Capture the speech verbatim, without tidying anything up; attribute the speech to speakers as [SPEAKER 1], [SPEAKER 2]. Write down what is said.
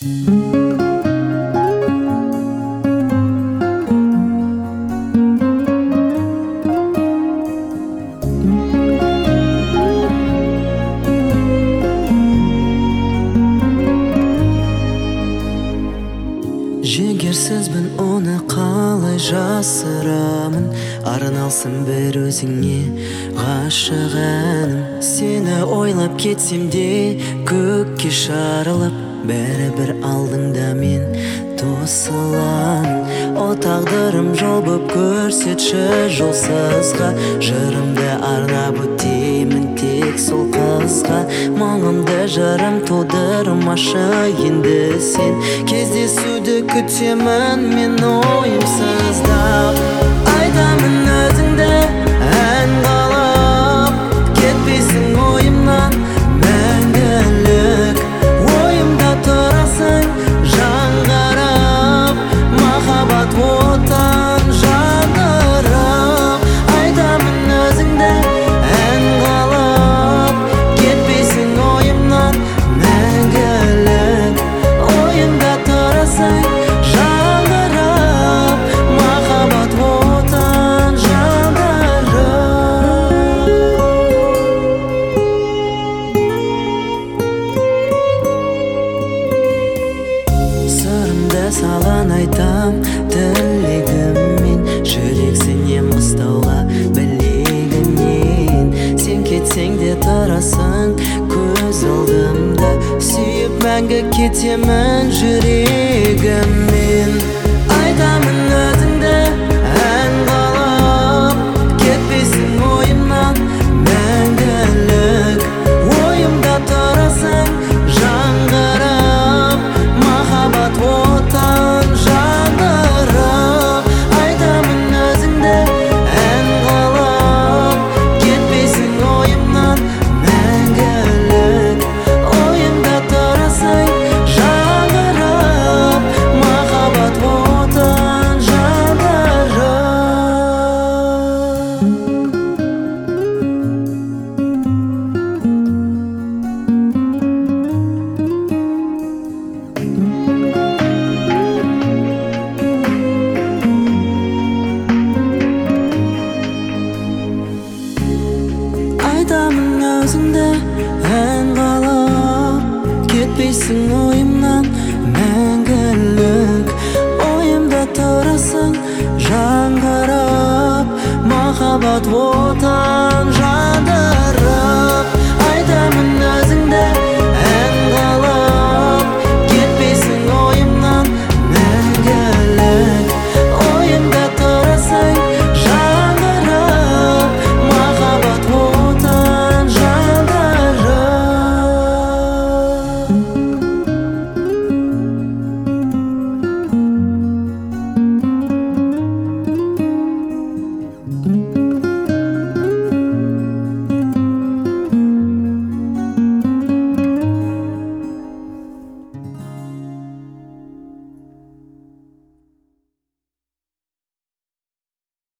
[SPEAKER 1] Жігерсізбін, оны қалай жасырамын? Арналсын бір өзіңе ғашық әнім. Сені ойлап кетсем де көкке шарылып, бәрібір алдыңда мен тосыламын. О тағдырым, жол боп көрсетші жолсызға, жырымды арнап өтеймін тек сол қызға. Мұңымды жырым тудырмашы енді сен, кездесуді күтемін мен ойымсыздап. Айтамын өзіңді ән қалап, кетпейсің ойымнан мәңгілік. Ойымда тұрасың жаңғырып, махаббат отан жандырып. Айтамын өзіңді ән қалап, кетпейсің ойымнан мәңгілік. Ойымда тұрасың жаңғырып, махаббат отан жандырып. Сырымды саған айтам тілегіммен, жүрексінем қыстауға білегінен. Сен кетсең де тұрасың көз алдымда, сүйіп мәңгі кетемін жүрегіммен. Айтамын өзіңді ән қалап, кетпейсің ойымнан мәңгілік. Ойымда тұрасың жаңғырып, махаббат отан жандырып. Айтамын өзіңді ән қалап, кетпейсің ойымнан мәңгілік. Ойымда тұрасың жаңғырып, махаббат отан жандырып. Айтамын өзіңді ән қалап, кетпейсің ойымнан мәңгілік. Ойымда тұрасың жаңғырып, махаббат